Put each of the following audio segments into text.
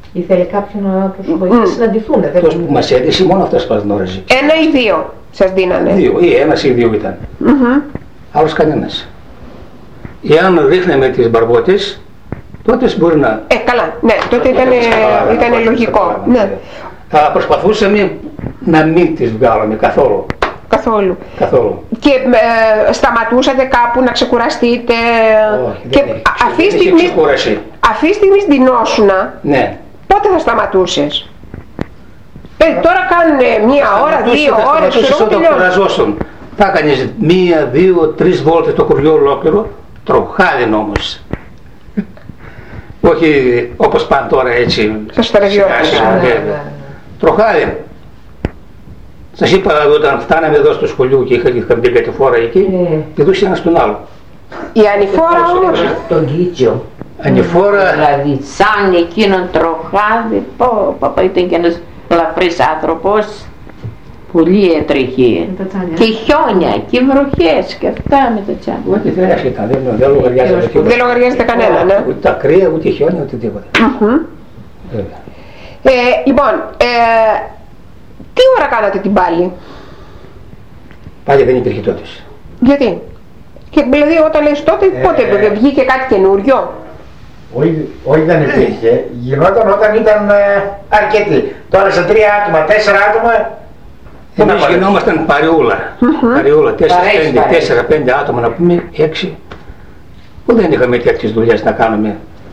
Ήθελε κάποιον να τους βοηθήσει να συναντηθούν. Αυτός που μας έδειξε, μόνο αυτός μας γνώριζε. Ένα ή δύο σας δίνανε? Δύο, ή ένας ή δύο ήταν. Άλλος κανένας. Εάν ρίχναμε τις μπαρμπότες, τότε μπορεί να... Καλά, ναι, τότε ήταν λογικό. Ναι. Θα προσπαθούσαμε να μην τις βγάλουμε καθόλου. Καθόλου. Και σταματούσατε κάπου να ξεκουραστείτε? Όχι, και αυτή τη στιγμή ντυνόσουνα, ναι. Πότε θα σταματούσες? Τώρα κάνουν μία ώρα, 2 ώρες, όταν κουραζόσουν. Θα έκανες 1, 2, 3 βόλτες το χωριό ολόκληρο, τροχάδιν όμως. Όχι όπως πάνε τώρα έτσι. Στο στερεδιώτες. Τροχάδιν. Σας είπα όταν φτάναμε εδώ στο σχολείο και είχα μπει κάτι φορά εκεί, πηδούσε ένας τον άλλο. Η ανηφόρα όμως. Τον Κίτσιο. Ανηφόρα. Δηλαδή σαν εκείνον τροχάδι, ήταν και ένας ελαφρύς άνθρωπος, πολύ έτρεχε. Και χιόνια και βροχές και αυτά με το τσάνι. Όχι, δεν έρχεται, δεν λογαριάζεται τίποτα. Δεν λογαριάζεται κανένα, ναι. Ούτε τα κρύα, ούτε χιόνια, ούτε τίποτα. Λοιπόν, τι ώρα κάνατε την πάλη? Πάλι δεν υπήρχε τότε. Γιατί? Και δηλαδή όταν λες τότε, πότε βγήκε κάτι καινούριο? Όχι, δεν υπήρχε. Γινόταν όταν ήταν αρκετοί. Τώρα σε 3 άτομα, 4 άτομα. Εμείς γινόμασταν παρεούλα. Παρεούλα, 4-5 άτομα να πούμε, 6. Που δεν είχαμε τέτοιες δουλειές να κάνουμε.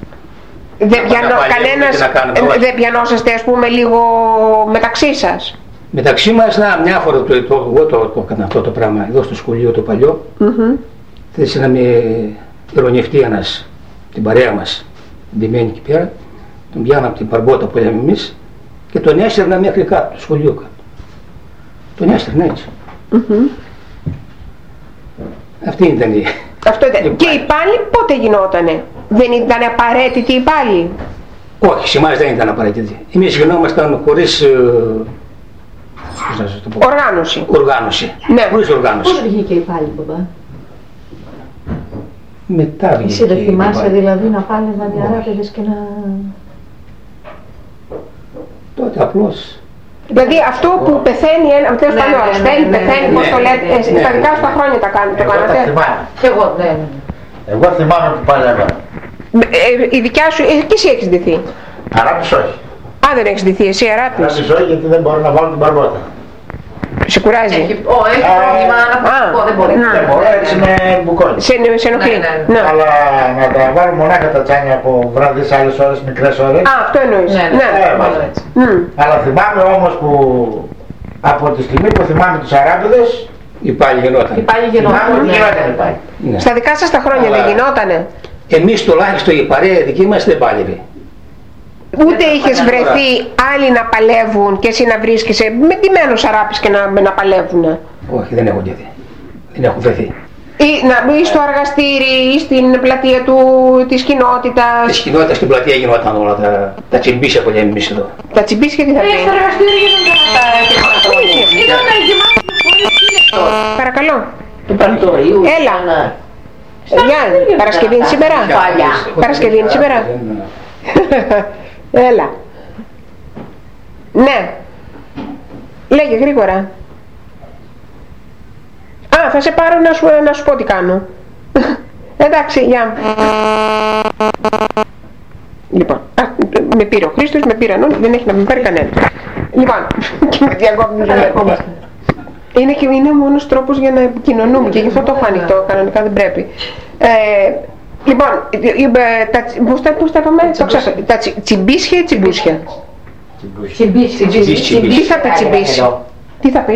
Δεν πιανόσαστε ας πούμε λίγο μεταξύ σας? Μεταξύ μας, μια φορά εγώ το έκανα αυτό το πράγμα εδώ στο σχολείο το παλιό. Θέλησε να με ειρωνευτεί ένας, την παρέα μας, ντυμένη εκεί πέρα. Τον πιάνα από την παρμπότα που λέμε εμείς και τον έσαιρνα μέχρι κάτω, το σχολείο κάτω. Τον έσαιρνα έτσι. Αυτή ήταν η... Αυτό ήταν. Και η πάλη πότε γινότανε? Δεν ήταν απαραίτητη η πάλη? Όχι, σε εμάς δεν ήταν απαραίτητη. Εμείς γινόμασταν χωρίς... Οργάνωση. Ναι. Χωρίς οργάνωση. Πώς βγήκε η πάλη, μπαμπά? Μετά βγήκε. Εσύ δεν θυμάσαι δηλαδή να πάλες να διαράπευες και να... Τότε απλώς... Δηλαδή αυτό που πεθαίνει, τέλος πάντων, ασθένει, πεθαίνει, πώς το λέτε, στα δικά σου τα χρόνια το κάνατε? Και εγώ, ναι. Εγώ θυμάμαι που παλεύα. Η δικιά σου, και εσύ έχεις ντυθεί? Αράπης όχι. Δεν έχεις ντυθεί εσύ αράπης? Αράπης όχι, γιατί δεν μπορώ να βάλω την παρμπότα. Σε κουράζει? Έχει πρόβλημα αναπτυξικό, δεν μπορεί. Δεν μπορώ, έτσι με μπουκώνει. Σε ενοχλεί. Αλλά να τα βάλω μονάχα τα τσάνια από βράδυ σε άλλες ώρες, μικρές ώρες. Αυτό εννοείς. Αλλά θυμάμαι όμως που από τη στιγμή που θυμάμαι τους αράπηδες, η πάλη γινόταν. Στα δικά σας τα χρόνια δεν γινότανε? Εμείς τουλάχιστον η παρέα δική μας δεν πάλευε. Ούτε είχες βρεθεί άλλοι να παλεύουν και εσύ να βρίσκεσαι με ντυμένους αράπης και να παλεύουνε? Όχι, δεν έχω ντυθεί. Δεν έχω βρεθεί. Ή στο εργαστήρι ή στην πλατεία της κοινότητας? Της κοινότητας στην πλατεία γινόταν όλα τα τσιμπίσια που λέμε εμείς εδώ. Τα τσιμπίσια τι θα πει? Στο εργαστήρι γίνονταν τα... Παρακαλώ. Του Παρτορίου. Έλα. Παρασκευή είναι σήμερα? Παρασκευή είναι σήμερα? Έλα. Ναι. Λέγε γρήγορα. Θα σε πάρω να σου πω τι κάνω. Εντάξει, γεια. Λοιπόν, με πήρε ο Χρήστος, με πήραν όλοι, δεν έχει να με πάρει κανένα. Λοιπόν, και με διακόπτει. Είναι ο μόνος τρόπος για να επικοινωνούμε και γι' αυτό το έχω ανοιχτό, κανονικά δεν πρέπει. Λοιπόν, πώς τα είπαμε, τα τσιμπίσια ή τσιμπούσια? Τσιμπίσια. Τι θα πει τσιμπίσια? Τι θα πει?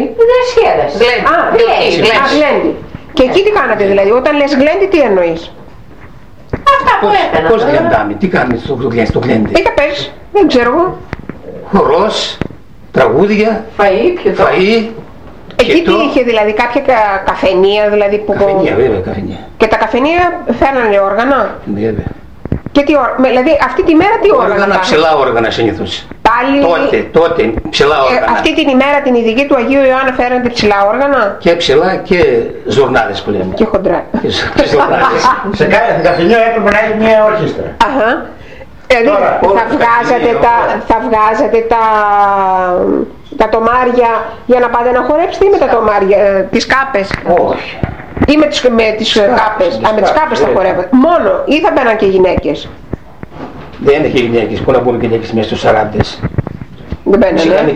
Γλέντι. Και εκεί τι κάνατε δηλαδή? Όταν λες γλέντι τι εννοείς? Αυτά που έκανα. Πώς γλεντάμε, τι κάνεις στο γλέντι? Για πες, δεν ξέρω εγώ. Χορός, τραγούδια, φαΐ. Εκεί τι είχε δηλαδή, κάποια καφενεία δηλαδή που... Καφενεία, βέβαια, καφενεία. Και τα καφενεία φέρνανε όργανα? Βέβαια. Και τι όργανα, δηλαδή αυτή τη μέρα τι όργανα? Όργανα, ψηλά όργανα συνήθως. Πάλι... Τότε, ψηλά όργανα. Αυτή την ημέρα την ειδική του Αγίου Ιωάννα φέρνατε ψηλά όργανα? Και ψηλά και ζουρνάδες που λέμε. Και χοντρά. Και ζουρνάδες. Σε κάθε καφενείο έπρεπε να έχει μια ορχήστρα. Δηλαδή θα βγάζατε τα τομάρια για να πάτε να χορέψετε ή με τα τομάρια, τις κάπες? Όχι. Ή με τις κάπες? Με τις κάπες θα χορεύατε μόνο ή θα μπαίναν και γυναίκες? Δεν είχε γυναίκες, πού να μπουν γυναίκες μέσα στους 40's. Δεν μπαίνανε. Είχαμε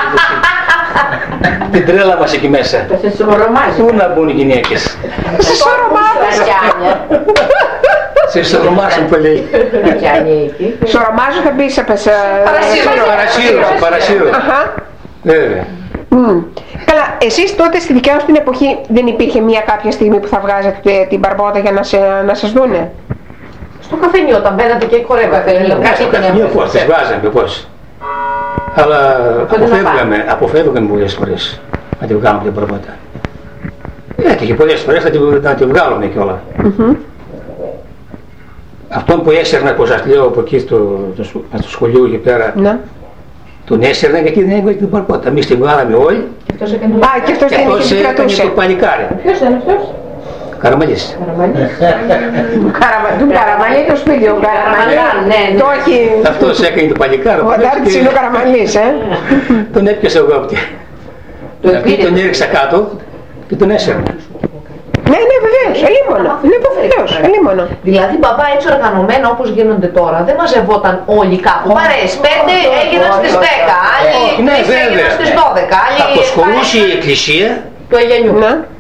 την τρέλα μας εκεί μέσα. Πού να μπουν οι γυναίκες. Σε Σε σωρομάζουν που λέει. Σωρομάζουν θα μπεις Παρασύρω. Βέβαια. Καλά, εσείς τότε στη δικιά σας την εποχή δεν υπήρχε μια κάποια στιγμή που θα βγάζατε την μπαρμπότα για να σας δούνε? Στο καφενείο όταν μπαίνατε και χορεύατε. Μια φορά τις βάζαμε πώς. Αλλά αποφεύγαμε πολλές φορές να τη βγάλουμε την μπαρμπότα. Έτυχε πολλές φορές να τη βγάλουμε κιόλα. Αυτόν που έσαιρνα, πως σας λέω, από εκεί στο σχολείο εκεί πέρα, τον έσαιρνα και εκεί δεν έκανε την μπαρμπότα. Εμείς την βγάλαμε όλοι. Και αυτός την κρατούσε. Το παλικάρι. Ποιος είναι αυτός? Καραμαλής. Του Καραμαλή το σπίτι, ο Καραμαλή. Το όχι. Αυτός έκανε το παλικάρι. Ο Αντάρτης είναι ο Καραμαλής, Τον έπιασα εγώ από τον έριξα κάτω και τον έσαιρνα. Ναι, βεβαίως, ελίμωνο. Ναι, βεβαίως, ελίμωνο. Δηλαδή, μπαμπά, έτσι οργανωμένα όπως γίνονται τώρα, δεν μαζευόταν όλοι κάπου. Παρέες, 5 έγιναν στις 10, άλλοι έγιναν στις 12, άλλοι... Αποσχολούσε η εκκλησία του Αγιανιού.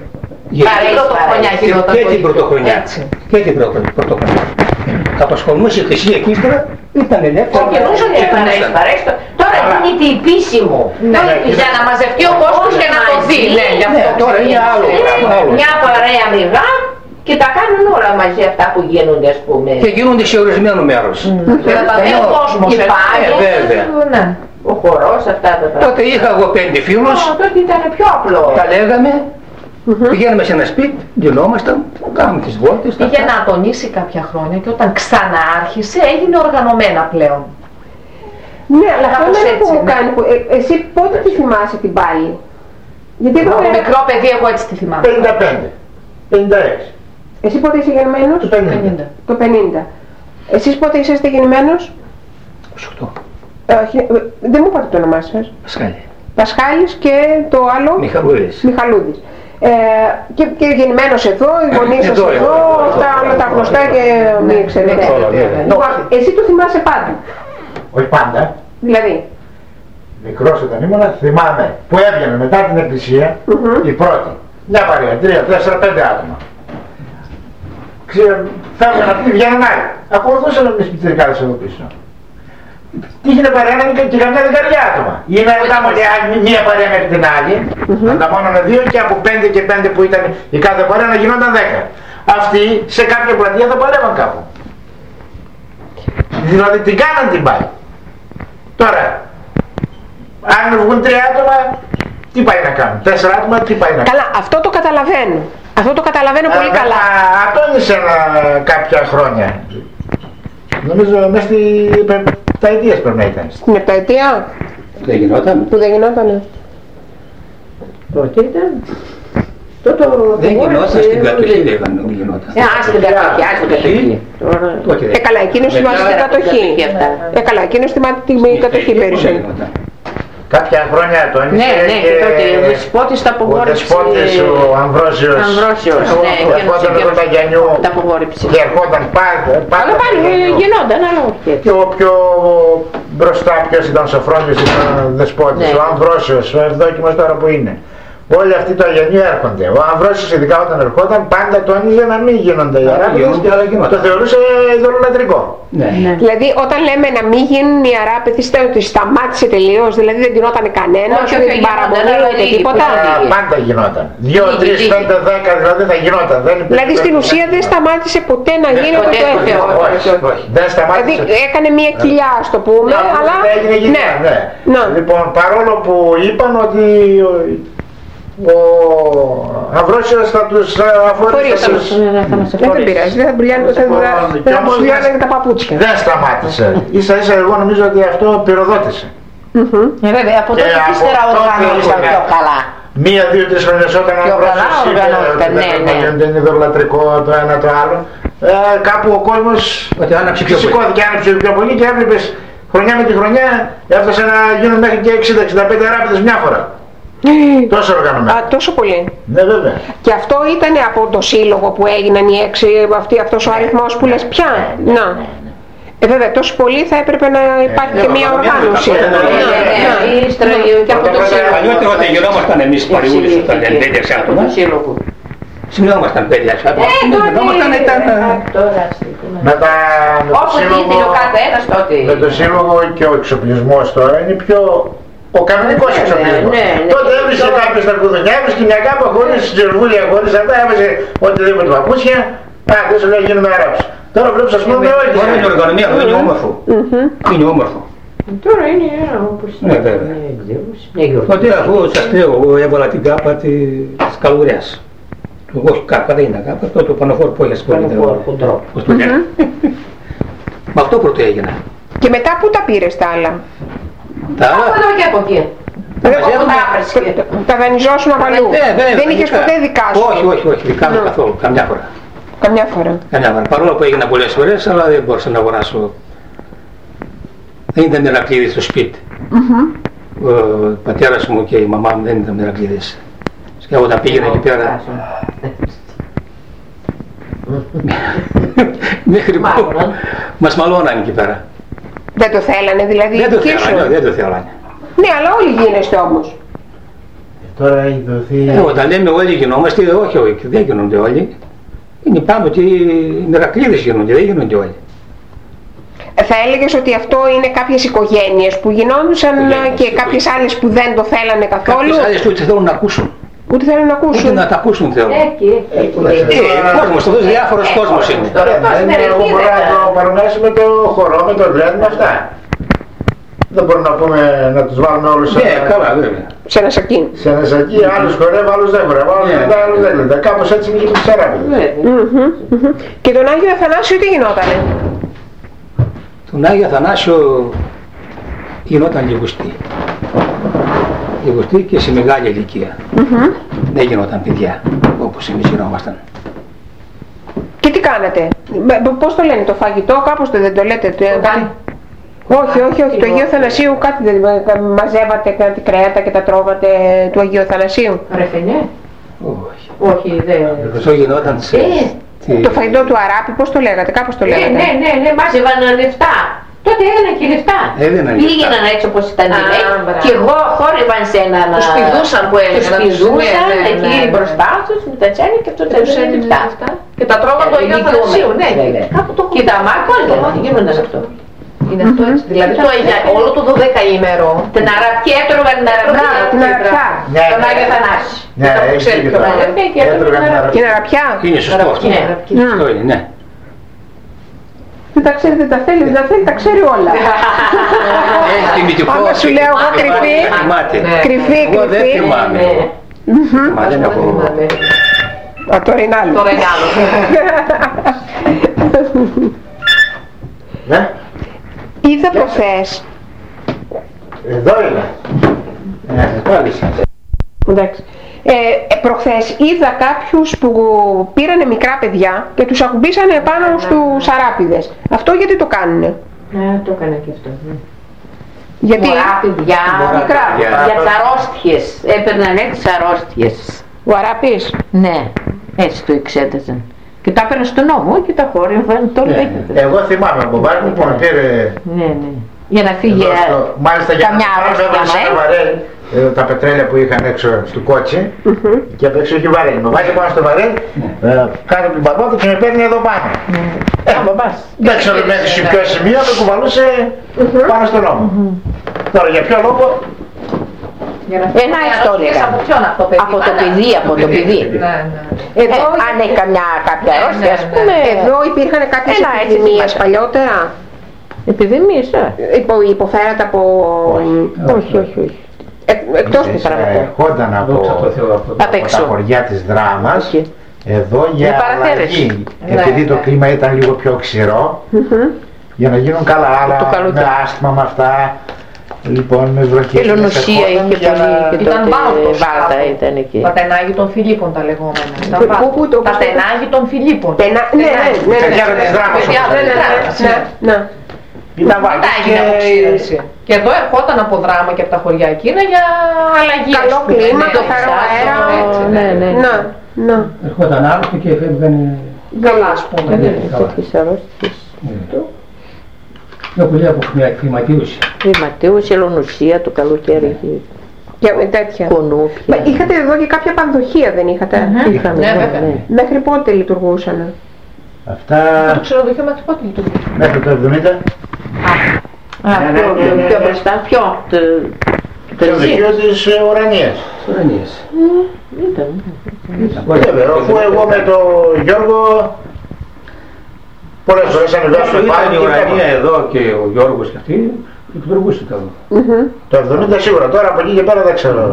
Και την πρωτοχρονιά. Και την πρωτοχρονιά. Απασχολούσε η εκκλησία και ύστερα ήταν ελεύθερο. Ξεκινούσαν οι παρέες. Τώρα γίνεται επίσημο. Για να μαζευτεί ο κόσμος και να το δει. Τώρα είναι άλλο. Μια παρέα μηγά και τα κάνουν όλα μαζί αυτά που γίνονται, ας πούμε. Και γίνονται σε ορισμένο μέρος. Και να τα δει ο κόσμος. Βέβαια. Ο χορός, αυτά τα πράγματα. Τότε είχα εγώ 5 φίλους. Τότε ήταν πιο απλό. Τα λέγαμε. Πηγαίναμε σε ένα σπίτι, γινόμασταν, κάναμε τις βόλτες. Είχε να τονίσει κάποια χρόνια και όταν ξανάρχισε έγινε οργανωμένα πλέον. Ναι, αλλά αυτό είναι που μου κάνει. Εσύ πότε τη θυμάσαι την πάλι? Γιατί εγώ μικρό παιδί εγώ έτσι τη θυμάμαι. 55, 56. Εσύ πότε είσαι γεννημένος? Το 50. Το 50. Εσείς πότε είσαστε γεννημένος? 28. Δεν μου είπατε το όνομά σας. Πασχάλη. Πασχάλης και το άλλο? Μιχαλούδης. Και γεννημένος εδώ, οι γονείς σας εδώ, αυτά όλα τα γνωστά και μην ξέρετε. Εσύ το θυμάσαι πάντα? Όχι πάντα. Δηλαδή? Μικρός όταν ήμουν, θυμάμαι που έβγαινε μετά την εκκλησία η πρώτη. Μια παρέα, 3, 4, 5 άτομα. Φεύγαν αυτοί, βγαίνουν άλλοι. Ακολουθούσαν εμείς πιτσιρικάδες εδώ πίσω. Τύχαινε παρέα και καμιά δεκαριά άτομα. Ή να ήταν μία παρέα μέχρι την άλλη, ανταμώνανε 2 και από 5 και 5 που ήταν η κάθε παρέα να γινόταν 10. Αυτοί σε κάποια πλατεία θα παλεύαν κάπου. Δηλαδή την κάναν την πάλι. Τώρα, αν βγουν 3 άτομα, τι πάει να κάνουν? 4 άτομα, τι πάει να κάνουν? Καλά, αυτό το καταλαβαίνω. Αυτό το καταλαβαίνω πολύ καλά. Ατόνισε κάποια χρόνια. Νομίζω μέσα στη επταετίας πρέπει να ήταν. Στην επταετία? Δεν γινόταν. Που δεν γινότανε. Τότε ήταν. Δεν γινόταν, στην κατοχή δεν γινόταν. Στην κατοχή. Καλά, εκείνος θυμάται την κατοχή. Καλά, εκείνος θυμάται την κατοχή περισσότερο. Κάποια χρόνια τόνισε. Ναι, και τότε ο Δεσπότης τα απογόρεψε. Ο Δεσπότης, ο Αμβρόσιος, ερχόταν εδώ τα Γιαννιού και ερχόταν αλλά πάλι γινόταν, αλλά όχι. Και ο πιο μπροστά ποιος ήταν ο Σοφρόνιος, ήταν ο Δεσπότης, ο Αμβρόσιος, ο Ευδόκιμος τώρα που είναι. Όλοι αυτοί το Αγιανίου έρχονται. Ο Αμβρόσιος ειδικά όταν ερχόταν πάντα τόνιζε να μην γίνονται οι αράπηδες. Το θεωρούσε ειδωλολατρικό. Ναι. Δηλαδή όταν λέμε να μην γίνουν οι αράπηδες, ήταν ότι σταμάτησε τελείως, δηλαδή δεν γινόταν κανένας, ούτε την παραμονή, ούτε τίποτα. Πάντα γινόταν. 2, 3, 5, 10 δηλαδή θα γινόταν. Δηλαδή στην ουσία δεν σταμάτησε ποτέ να γίνει το έφεο. Όχι, δεν σταμάτησε. Δηλαδή έκανε μια κοιλιά, ας το πούμε, αλλά. Ναι. Λοιπόν, παρόλο που είπαν ότι ο Αμβρόσιος θα τους αφορήσει. Δεν πειράζει, δεν θα μπουλιάνε τα παπούτσια. Δεν σταμάτησε. Ίσα ίσα εγώ νομίζω ότι αυτό πυροδότησε. Βέβαια, από τότε ύστερα οργανώσαν πιο καλά. 1, 2, 3 χρονιές όταν ο Αμβρόσιος είπε ότι δεν είναι ειδωλολατρικό το ένα το άλλο, κάπου ο κόσμος σηκώθηκε, άναψε πιο πολύ και έβλεπες χρονιά με τη χρονιά έφτασε να γίνουν μέχρι και 60-65 αράπηδες μια φορά. Τόσο οργανωμένα. Τόσο πολύ. Ναι, βέβαια. Και αυτό ήταν από το σύλλογο που έγιναν οι 6, αυτός ο αριθμός που λες πια. Να. Βέβαια, τόσο πολύ θα έπρεπε να υπάρχει και μια οργάνωση. Και από το σύλλογο. Παλιότερα όταν γινόμασταν εμείς παριούλες, όταν ήταν 5-6 άτομα, συνόμασταν 5-6 άτομα. Με το σύλλογο και ο εξοπλισμός τώρα είναι πιο... Ο κανονικός εξοπλισμός. Τότε έβρισε κάποιος τα κουδουνιά, έβρισε μια κάπα χωρίς τζερβούλια, χωρίς αυτά, έβρισε οτιδήποτε παπούτσια. Δεν σου λέει γίνουμε Αράπης. Τώρα βλέπεις ας πούμε όλοι. Τώρα είναι οργανωμένη, αυτό είναι όμορφο. Είναι όμορφο. Τώρα είναι όπως ναι, βέβαια. Τότε αφού σας λέω, εγώ έβαλα την κάπα της Καλουρίας. Όχι κάπα, δεν είναι κάπα, το πανοφόρο που έχεις πολύ. Με αυτό πρώτο έγινα. Και μετά πού τα πήρες τα άλλα? Τα άλλα και από εκεί. Τα δανειζόσουν από αλλού. Δεν είχες ποτέ δικά σου? Όχι, δικά μου καθόλου, καμιά φορά. Καμιά φορά. Παρόλο που έγινα πολλές φορές, αλλά δεν μπορούσα να αγοράσω. Δεν ήταν μερακλείδες στο σπίτι. Ο πατέρας μου και η μαμά μου δεν ήταν μερακλείδες. Και όταν πήγαινα εκεί πέρα, μέχρι που μας μαλώναν εκεί πέρα. Δεν το θέλανε δηλαδή? Δεν το θέλανε. Ναι, αλλά όλοι γίνεστε όμως. Τώρα έχει δοθεί... Όταν λέμε όλοι γινόμαστε, όχι, δεν γίνονται όλοι. Είναι πάνω ότι οι μερακλείδες γίνονται, δεν γίνονται όλοι. Θα έλεγες ότι αυτό είναι κάποιες οικογένειες που γινόντουσαν και κάποιες άλλες που δεν το θέλανε καθόλου? Κάποιες άλλες ούτε θέλουν να ακούσουν. Ούτε θέλουν να ακούσουν. Ούτε να τα ακούσουν θέλουν. Κόσμος, αυτός διάφορος κόσμος είναι. Εγώ μπορώ να το παρομοιάσω με το χορό, με το ντρέντ, με αυτά. Δεν μπορούμε να πούμε να τους βάλουμε όλους σε ένα σακί. Σε ένα σακί, άλλους χορεύουν, άλλους δεν χορεύουν, άλλους δεν λένε. Κάπως έτσι είναι και τους Αράπηδες. Και τον Άγιο Αθανάσιο τι γινότανε? Τον Άγιο Αθανάσιο γινόταν λιγουστή. Λιγουστή και σε μεγάλη ηλικία. Δεν γινόταν παιδιά όπως εμείς γινόμασταν. Και τι κάνατε? Πώς το λένε το φαγητό, κάπως δεν το λέτε? Όχι, το Αγίου Αθανασίου κάτι δεν μαζεύατε, κάτι κρέατα και τα τρώγατε του Αγίου Αθανασίου? Ρεφενιέ? Όχι, δεν. Αυτό γινόταν το φαγητό του Αράπη, πώς το λέγατε, κάπως το λέγατε? Ναι, μάζευαν λεφτά. Τότε έδιναν και λεφτά. Πήγαιναν έτσι όπως ήταν οι λέει. Και εγώ χόρευαν σε έναν... Τους πηδούσαν που έλεγαν. Τους πηδούσαν εκεί μπροστά τους με τα τσάνια και αυτό τα έδιναν λεφτά. Και τα τρώγαν το Αγίου Αθανασίου, ναι. Και τα μάρκολα γίνονταν αυτό. Είναι αυτό έτσι, δηλαδή όλο το 12ήμερο. Την αραπιά έτρωγαν την αραπιά. Την αραπιά. Τον Άγιο Αθανάσιο. Ναι, έχει και το την αραπιά. Είναι σωστό αυτό. Σωστό είναι, ναι. Δεν τα ξέρετε, τα θέλει, τα ξέρει όλα. Άμα σου λέω εγώ κρυφή. Εγώ δεν θυμάμαι. Μα δεν έχω... Τώρα είναι άλλο. Ναι. Είδα προχθές. Εδώ είναι. Εντάξει. Προχθές είδα κάποιους που πήρανε μικρά παιδιά και τους ακουμπήσανε επάνω στους Αράπηδες. Αυτό γιατί το κάνουνε? Ναι, το έκανα και αυτό. Γιατί? Μωρά παιδιά, μικρά, για τις αρρώστιες. Έπαιρναν έτσι αρρώστιες. Ο Αράπης? Ναι, έτσι το εξέταζαν. Και τα έπαιρναν στον νόμο και τα χόρευαν το λέγεται. Εγώ θυμάμαι ο μπαμπάς μου που με πήρε... Ναι. Για να φύγει καμιά αρρώστια. Τα πετρέλαια που είχαν έξω στο κότσι και απ' έξω είχε βαρέλι. Με βάζει πάνω στο βαρέλι, κάτω από την παγότα και με παίρνει εδώ πάνω. Δεν ξέρω μέχρι σε ποιο σημείο με κουβαλούσε πάνω στον νόμο. Τώρα για ποιο λόγο? Ένα ιστορία. Από το παιδί. Αν έχει κάποια αρρώστια, ας πούμε. Εδώ υπήρχαν κάποιες επιδημίες παλιότερα. Επιδημίες, υποφέρατε από... Όχι. Εκτός του θεραπευτού. Ερχόταν από τα χωριά της Δράμας εδώ για αλλαγή. Επειδή το κλίμα ήταν λίγο πιο ξηρό, για να γίνουν καλά άλλα με άσθμα με αυτά. Λοιπόν, με βροχές. Πελονοσία είχε πολύ και τότε Ήταν Βάλτος Βάλτα κάτω. ήταν εκεί. Τα τενάγη των Φιλίππων τα λεγόμενα. Τα πώς τενάγη των Φιλίππων. Ναι, ναι. Παιδιά με τις δράκες. Παιδιά με τις δράκες. Ναι. Ήταν Μετά έγινε αποξήρανση. Και εδώ ερχόταν από δράμα και από τα χωριά εκείνα για αλλαγή. Καλό κλίμα, το φέρω αέρα. Ναι. Ερχόταν άρρωστο και φεύγανε. Καλά, ας πούμε. Τέτοιες αρρώστιες. Πιο πολύ από χρηματίωση. Χρηματίωση, ελονοσία το καλοκαίρι. Και τέτοια. Κονούπια. Είχατε εδώ και κάποια πανδοχεία, δεν είχατε? Είχαμε, Ναι, βέβαια. Μέχρι πότε λειτουργούσαν? Αυτά Το ξενοδοχείο μέχρι πότε λειτουργεί? μέχρι το 70. Πιο μπροστά, πιο. Το ξενοδοχείο της Ουρανίας. Ουρανίες. Ήταν. Βέβαια, αφού εγώ με τον Γιώργο πολλές φορές ανεβαίνουμε Όσο πάνω ήταν η και Ουρανία βλέπαμε. εδώ και ο Γιώργος και αυτοί, λειτουργούσε καλό. Το 70 σίγουρα, τώρα από εκεί και πέρα δεν ξέρω.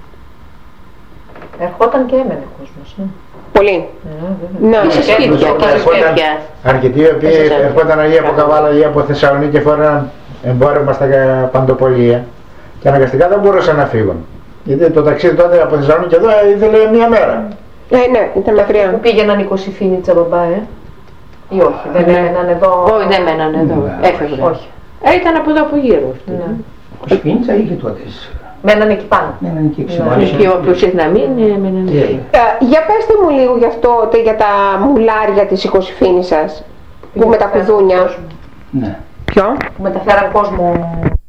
Ερχόταν και έμενε κόσμος. Πολύ. Ναι. Και σε σπίτια, και σε σπίτια. Αρκετοί οι οποίοι ερχόταν ή από Καβάλα ή από Θεσσαλονίκη και φόραναν εμπόρευμα στα παντοπολία και αναγκαστικά δεν μπορούσαν να φύγουν. Γιατί το ταξίδι τότε από Θεσσαλονίκη εδώ ήθελε μία μέρα. Ναι, ήταν μακριά. Που πήγαιναν 20 Φίνιτσα μπαμπά, ή όχι, δεν έμεναν εδώ. Όχι, δεν μέναν εδώ. Έφευγαν. Όχι. Ήταν από εδώ από γύρω αυτοί. Ο Σπίνιτσα είχε τότε. Μέναν εκεί πάνω. Μέναν εκεί Και όποιος να μείνει, έμεναν εκεί. Για πέστε μου λίγο γι' αυτό, για τα μουλάρια της 20 Φίνισσας, που με τα κουδούνια. Ναι. Ποιο? Που μεταφέραν κόσμο